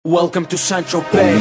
Welcome to Saint-Tropez.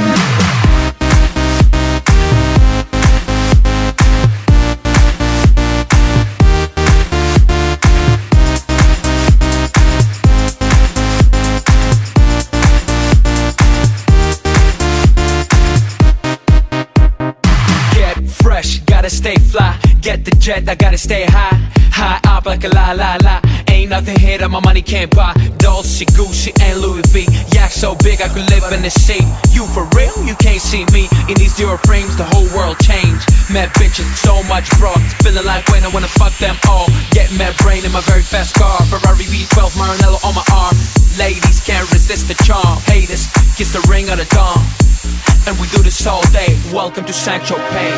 Get fresh, gotta stay fly. Get the jet, I gotta stay high. High up like a la la la. Ain't nothing here that my money can't buy. Dolce, Gucci, and Louis V. Yak so big I could live in the sea. You for real? You can't see me. In these zero frames, the whole world changed. Mad bitches, so much broad. Feeling like when I wanna fuck them all. Get mad brain in my very fast car. Ferrari V12, Maranello on my arm. Ladies can't resist the charm. Haters, kiss the ring of the dawn. And we do this all day. Welcome to Saint-Tropez.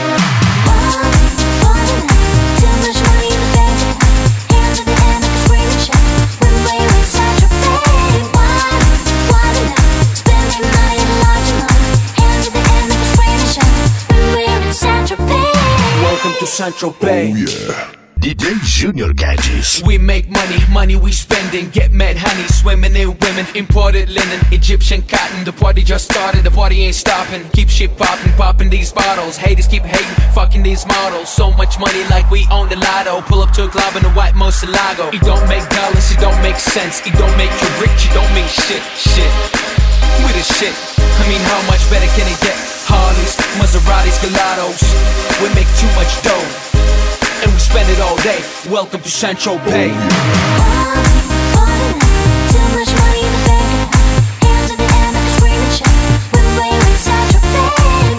Too much money in the bank. Hands at the end like a screaming shout. When we're in Saint-Tropez. Why not? Spending money in a large amount. Hands at the end like a screaming shout. When we're in Saint-Tropez. Welcome to Saint-Tropez. Oh yeah, DJ Junior Gadgets. We make money, money we spending. Get mad honey, swimming in women. Imported linen, Egyptian cotton. The party just started, the party ain't stopping. Keep shit popping, popping these bottles. Haters keep hating, fucking these models. So much money like we own the lotto. Pull up to a club in a white Murcielago. It don't make dollars, it don't make sense. It don't make you rich, it don't mean shit. We the shit, I mean how much better can it get? Harleys, Maseratis, Gelatos. We make too much dough and we spend it all day. Welcome to Saint-Tropez. Too much money in the bank. Hands at the end like a screaming shout. When we're in Saint-Tropez.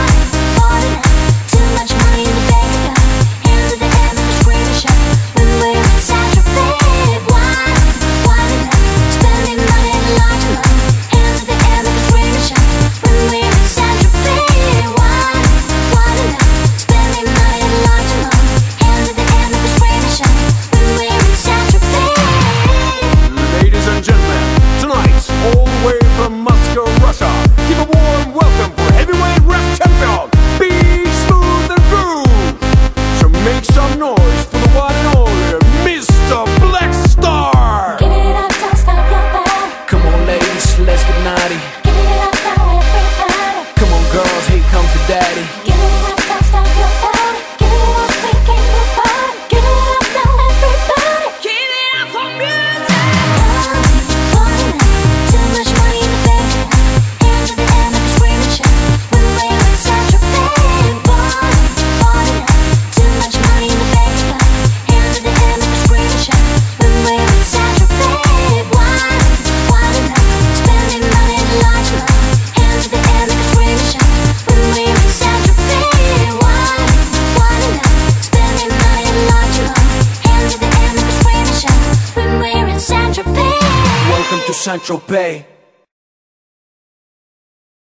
Too much money in the bank. Hands at the end like a screaming shout. When we're in Saint-Tropez. Why not? Spending money in a large amount. Hands at the end like a screaming shout. When we're in Saint-Tropez. Why not? Spending money in a large amount. Hands at the end like a screaming shout. When we're in Saint-Tropez. Ladies and gentlemen, tonight, all the way from Moscow, Russia, give a warm welcome for heavyweight rap champion, Be Smooth and Groove. So make some noise for the one and only Mr. Black Star. Give it up, don't stop your body. Come on ladies, let's get naughty. Give it up now, everybody. Come on girls, here comes the daddy. Give it up, don't stop your body. Give it up, we came to party. Give it up now, everybody. Give it up for music. Too much money in the bank. Hands at the end like a screaming shout. When we're in Saint-Tropez. Too much money in the bank. Hands at the end like a screaming shout. When we're in Saint-Tropez. Why not? Spending money in a large amount. Hands at the end like a screaming shout. When we're in Saint-Tropez. Why not? Spending money in a large amount. Hands at the end like a screaming shout. When we're in Saint-Tropez. Welcome to Saint-Tropez.